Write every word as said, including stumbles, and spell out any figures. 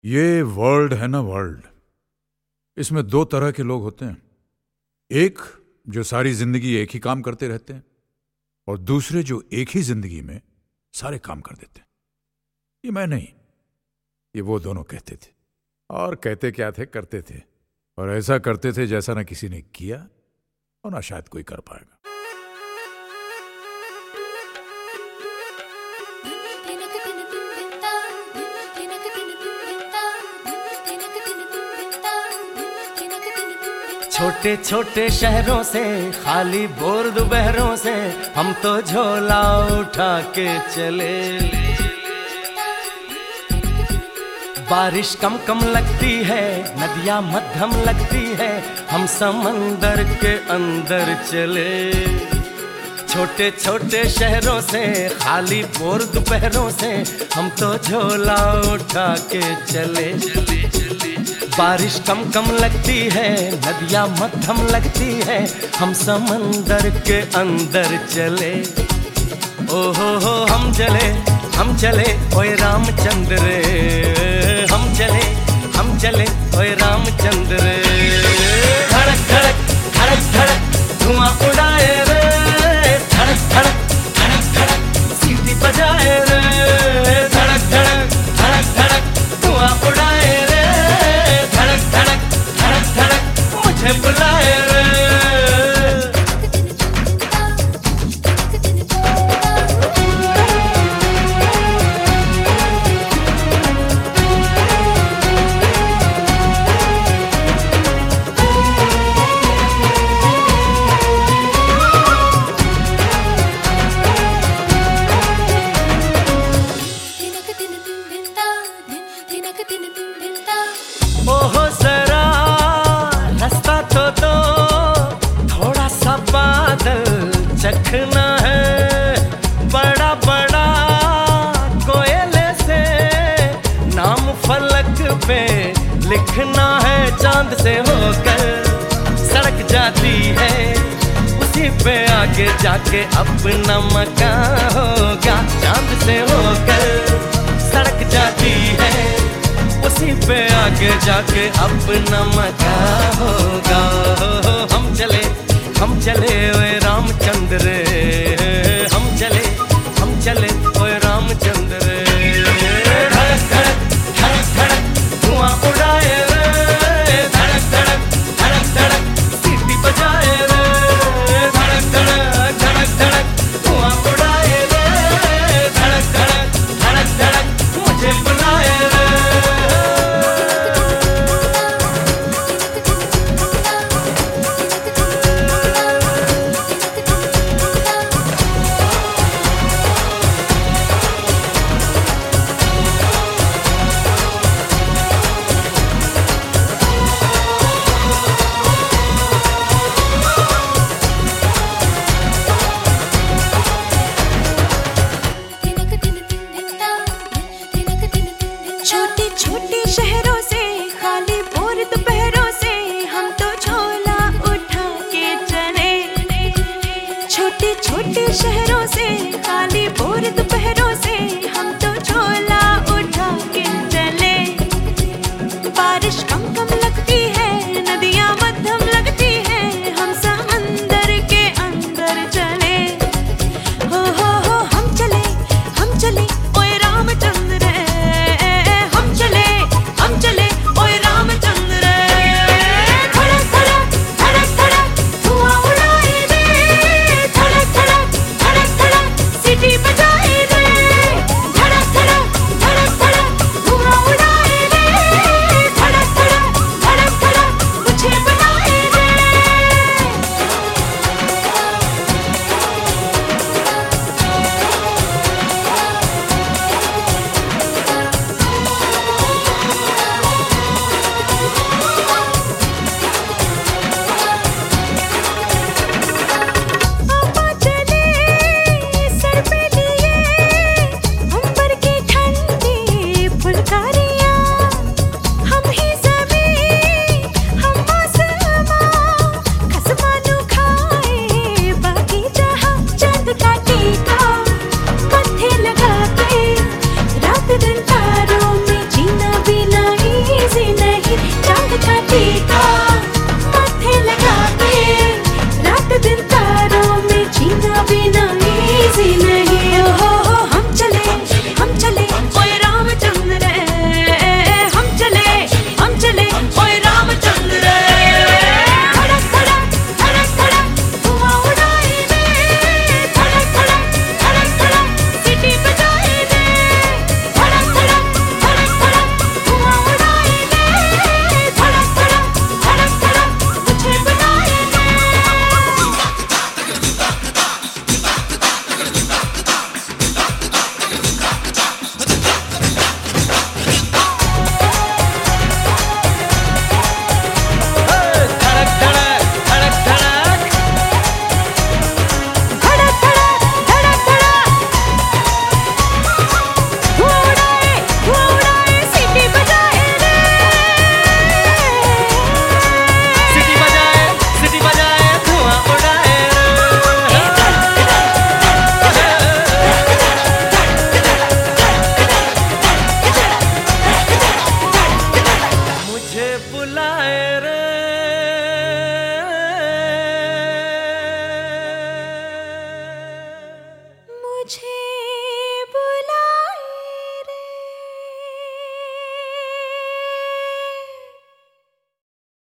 ये वर्ल्ड है ना, वर्ल्ड, इसमें दो तरह के लोग होते हैं। एक जो सारी जिंदगी एक ही काम करते रहते हैं और दूसरे जो एक ही जिंदगी में सारे काम कर देते हैं। ये मैं नहीं, ये वो दोनों कहते थे। और कहते क्या थे, करते थे, और ऐसा करते थे जैसा ना किसी ने किया और ना शायद कोई कर पाएगा। छोटे छोटे शहरों से, खाली बोर दोपहरों से, हम तो झोला उठा के चले। बारिश कम कम लगती है, नदियाँ मध्यम लगती है, हम समंदर के अंदर चले। छोटे छोटे शहरों से, खाली बोर दोपहरों से, हम तो झोला उठा के चले। बारिश कम कम लगती है, नदियाँ मध्यम लगती है, हम समंदर के अंदर चले। ओ हो हो हम चले, हम चले ओए रामचंद्र रे, हम चले, हम चले ओए रामचंद्र रे। धड़क धड़क धड़क धड़क धुआं उड़ाए रे, धड़क धड़क धड़क धड़क सीटी बजाए रे, धड़क धड़क धड़क धड़क धुआं उड़ाए रे, धड़क धड़क धड़क धड़क मुझे बुलाए रे। ओहो जरा रास्ता तो दो, थोड़ा सा बादल चखना है। बड़ा बड़ा कोयले से नाम फलक पे लिखना है। चांद से होकर सड़क जाती है, उसी पे आगे जाके अपना मकान होगा। चांद से होकर सड़क जाती है, उसी पे आगे जाके अपना मकान होगा। हम चले, हम चले ओए रामचंद्र रे, हम चले, हम चले ओए रामचंद्र रे। धड़क धड़क धड़क धड़क धुआं उड़ाए रे, धड़क धड़क धड़क धड़क सीटी बजाए रे, धड़क धड़क धड़क धड़क धुआं उड़ाए रे, धड़क धड़क धड़क धड़क मुझे बुलाए रे। छोटे छोटे शहरों से, खाली बोर दोपहरों से, हम तो झोला उठा के चले। छोटे छोटे शहरों से, खाली बोर दोपहरों से, हम तो झोला उठा के चले। बारिश कम कम लगती है, नदियाँ मध्यम लगती है, हम समंदर के अंदर चले। हो हो हो हम चले, हम चले ओए रामचंद्र रे, हम चले, हम चले ओए रामचंद्र रे। मुझे बुलाए रे